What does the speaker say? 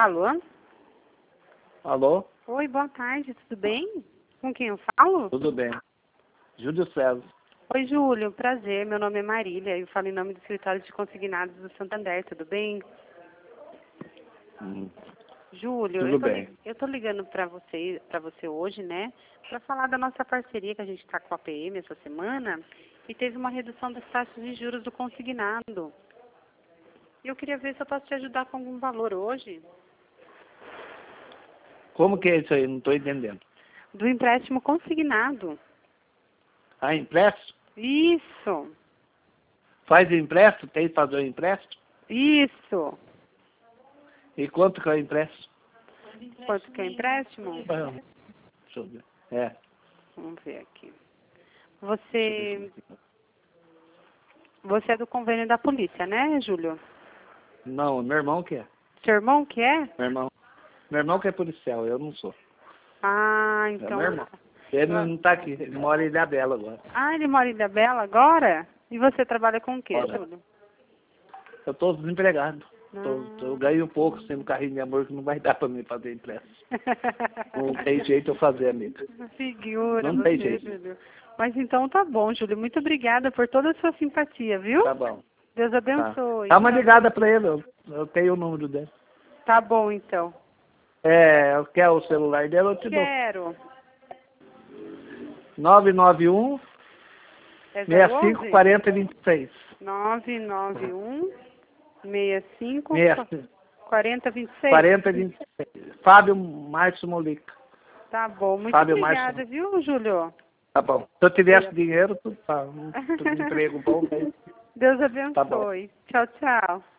Alô? Alô? Oi, boa tarde, tudo bem? Com quem eu falo? Tudo bem. Júlio César. Oi, Júlio, prazer, meu nome é Marília, eu falo em nome do escritório de consignados do Santander, tudo bem? Júlio, Tudo bem. eu tô ligando para você hoje, né, para falar da nossa parceria que a gente está com a PM essa semana e teve uma redução das taxas de juros do consignado. E eu queria ver se eu posso te ajudar com algum valor hoje. Como que é isso aí? Não estou entendendo. Do empréstimo consignado. Ah, empréstimo? Isso, Faz o empréstimo? Tem que fazer o empréstimo? isso. E quanto que é o empréstimo? Quanto que é empréstimo? Deixa eu ver. É. Vamos ver aqui. Você é do convênio da polícia, né, Júlio? Não, meu irmão que é. Seu irmão que é? Meu irmão que é policial, eu não sou. Ah, É então. meu irmão. Ele não está aqui, ele mora em Ilhabela agora. Ah, ele mora em Ilhabela agora? E você trabalha com o quê, Mora. Júlio? Eu estou desempregado. Ah. Eu ganho pouco sendo carrinho de amor que não vai dar para mim fazer empréstimo. Não tem jeito eu fazer, amigo. Figura Não tem você, jeito. Júlio. Mas então tá bom, Júlio. Muito obrigada por toda a sua simpatia, viu? Tá bom. Deus Tá. abençoe. Dá uma ligada para ele, eu tenho o número dele. Tá bom, então. Quer o celular dele? Eu te dou. Quero. 991 É 65 40 26. 991 65 65 40 26. 40 26. Fábio Márcio Molica. Tá bom, muito Fábio obrigada, Márcio. viu, Júlio? Tá bom. Se eu tivesse dinheiro, tudo tá. Um emprego bom, aí. Deus Tá bom. abençoe. Tchau, tchau.